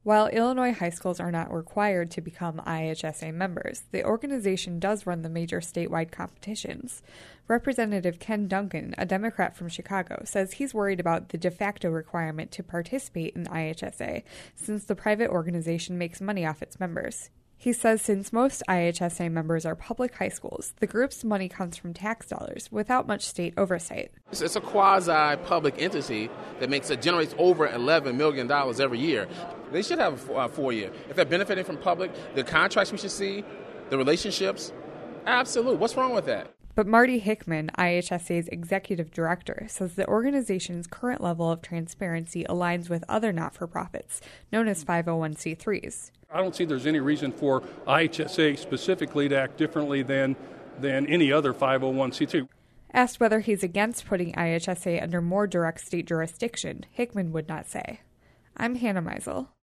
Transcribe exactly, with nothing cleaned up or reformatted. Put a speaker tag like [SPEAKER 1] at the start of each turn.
[SPEAKER 1] While Illinois high schools are not required to become I H S A members, the organization does run the major statewide competitions. Representative Ken Duncan, a Democrat from Chicago, says he's worried about the de facto requirement to participate in I H S A since the private organization makes money off its members. He says since most I H S A members are public high schools, the group's money comes from tax dollars without much state oversight.
[SPEAKER 2] It's a quasi-public entity that makes it generates over eleven million dollars every year. They should have a four-year. If they're benefiting from public, the contracts we should see, the relationships, absolutely. What's wrong with that?
[SPEAKER 1] But Marty Hickman, I H S A's executive director, says the organization's current level of transparency aligns with other not-for-profits, known as five oh one c threes.
[SPEAKER 3] I don't see there's any reason for I H S A specifically to act differently than, than any other five oh one c two.
[SPEAKER 1] Asked whether he's against putting I H S A under more direct state jurisdiction, Hickman would not say. I'm Hannah Meisel.